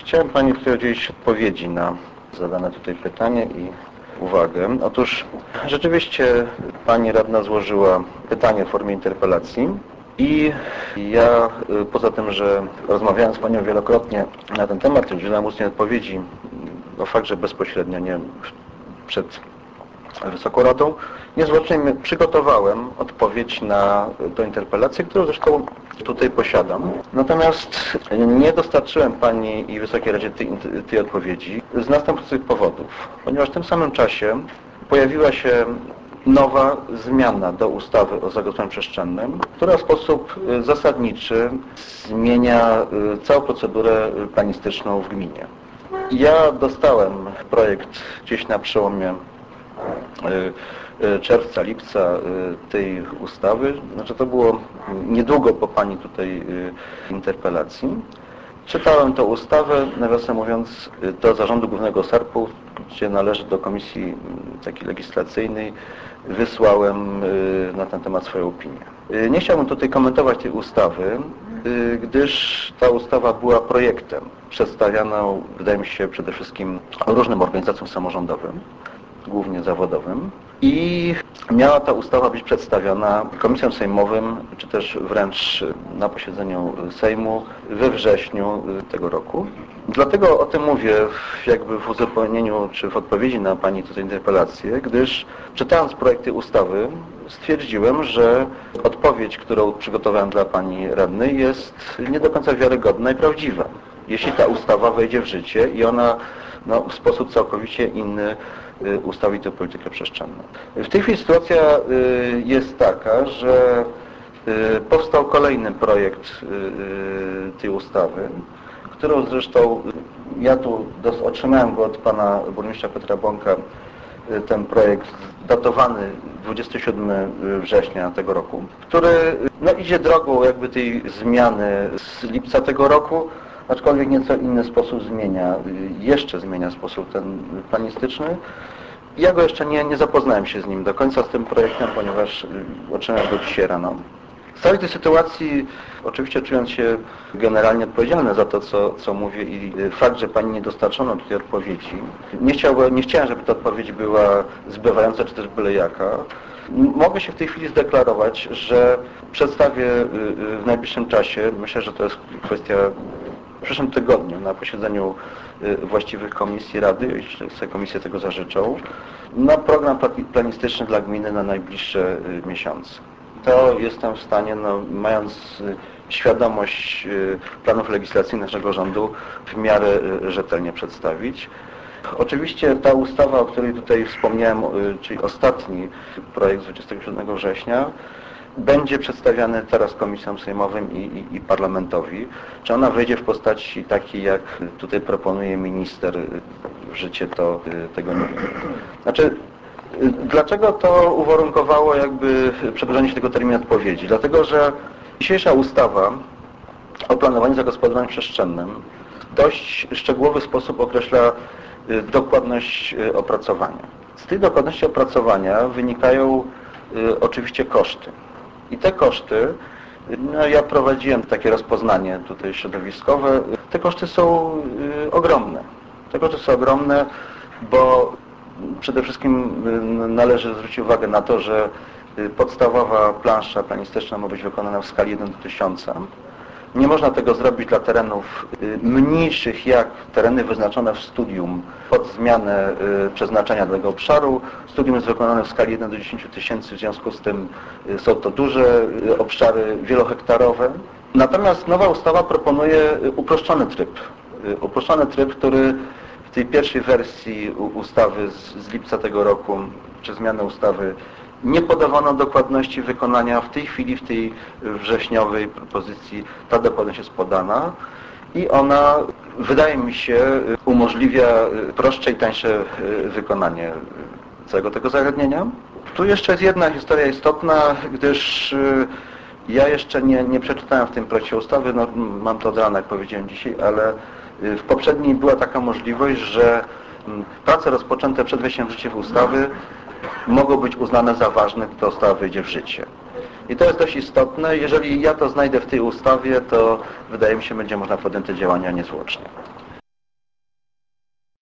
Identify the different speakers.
Speaker 1: Chciałem Pani tutaj udzielić odpowiedzi na zadane tutaj pytanie i uwagę. Otóż rzeczywiście Pani radna złożyła pytanie w formie interpelacji i ja poza tym, że rozmawiałem z Panią wielokrotnie na ten temat i udzielałem ustnej odpowiedzi, o fakt, że bezpośrednio nie przed Wysoką Radą, niezwłocznie przygotowałem odpowiedź na tę interpelację, którą zresztą tutaj posiadam. Natomiast nie dostarczyłem Pani i Wysokiej Radzie tej odpowiedzi z następujących powodów. Ponieważ w tym samym czasie pojawiła się nowa zmiana do ustawy o zagospodarowaniu przestrzennym, która w sposób zasadniczy zmienia całą procedurę planistyczną w gminie. Ja dostałem projekt gdzieś na przełomie czerwca, lipca tej ustawy. Znaczy to było niedługo po Pani tutaj interpelacji. Czytałem tę ustawę, nawiasem mówiąc, do Zarządu Głównego SARP-u, gdzie należy do Komisji takiej legislacyjnej, wysłałem na ten temat swoją opinię. Nie chciałbym tutaj komentować tej ustawy, gdyż ta ustawa była projektem przedstawianą, wydaje mi się, przede wszystkim różnym organizacjom samorządowym, głównie zawodowym, i miała ta ustawa być przedstawiona komisjom sejmowym, czy też wręcz na posiedzeniu Sejmu we wrześniu tego roku. Dlatego o tym mówię jakby w uzupełnieniu, czy w odpowiedzi na Pani tutaj interpelację, gdyż czytając projekt tej ustawy stwierdziłem, że odpowiedź, którą przygotowałem dla Pani radnej, jest nie do końca wiarygodna i prawdziwa. Jeśli ta ustawa wejdzie w życie i ona w sposób całkowicie inny ustawi tę politykę przestrzenną. W tej chwili sytuacja jest taka, że powstał kolejny projekt tej ustawy, którą zresztą ja tu otrzymałem go od Pana Burmistrza Piotra Bąka, ten projekt datowany 27 września tego roku, który idzie drogą jakby tej zmiany z lipca tego roku, aczkolwiek nieco inny sposób jeszcze zmienia sposób ten planistyczny. Ja go jeszcze nie zapoznałem się z nim do końca, z tym projektem, ponieważ otrzymałem go dzisiaj rano. W całej tej sytuacji, oczywiście czując się generalnie odpowiedzialny za to, co mówię i fakt, że Pani nie dostarczono tutaj odpowiedzi, nie chciałem, żeby ta odpowiedź była zbywająca, czy też byle jaka. Mogę się w tej chwili zdeklarować, że przedstawię w najbliższym czasie, myślę, że to jest kwestia w przyszłym tygodniu na posiedzeniu właściwych komisji Rady, jeśli sobie komisje tego zażyczą, program planistyczny dla gminy na najbliższe miesiące. To jestem w stanie, mając świadomość planów legislacyjnych naszego rządu, w miarę rzetelnie przedstawić. Oczywiście ta ustawa, o której tutaj wspomniałem, czyli ostatni projekt z 27 września, będzie przedstawiany teraz komisjom sejmowym i parlamentowi. Czy ona wejdzie w postaci takiej, jak tutaj proponuje minister w życie, to tego nie wiem. Znaczy, dlaczego to uwarunkowało jakby przedłużenie się tego terminu odpowiedzi? Dlatego, że dzisiejsza ustawa o planowaniu zagospodarowania przestrzennym w dość szczegółowy sposób określa dokładność opracowania. Z tej dokładności opracowania wynikają oczywiście koszty. I te koszty, ja prowadziłem takie rozpoznanie tutaj środowiskowe, te koszty są ogromne. Te koszty są ogromne, bo przede wszystkim należy zwrócić uwagę na to, że podstawowa plansza planistyczna ma być wykonana w skali 1 do 1000. Nie można tego zrobić dla terenów mniejszych jak tereny wyznaczone w studium pod zmianę przeznaczenia danego obszaru. Studium jest wykonane w skali 1 do 10 tysięcy, w związku z tym są to duże obszary wielohektarowe. Natomiast nowa ustawa proponuje uproszczony tryb, który w tej pierwszej wersji ustawy z lipca tego roku, czy zmiany ustawy, nie podawano dokładności wykonania. W tej chwili, w tej wrześniowej propozycji ta dokładność jest podana i ona, wydaje mi się, umożliwia prostsze i tańsze wykonanie całego tego zagadnienia. Tu jeszcze jest jedna historia istotna, gdyż ja jeszcze nie przeczytałem w tym projekcie ustawy, mam to od rana, jak powiedziałem dzisiaj, ale w poprzedniej była taka możliwość, że prace rozpoczęte przed wejściem w życie ustawy mogą być uznane za ważne, gdy ta ustawa wejdzie w życie. I to jest dość istotne. Jeżeli ja to znajdę w tej ustawie, to wydaje mi się, będzie można podjąć te działania niezwłocznie.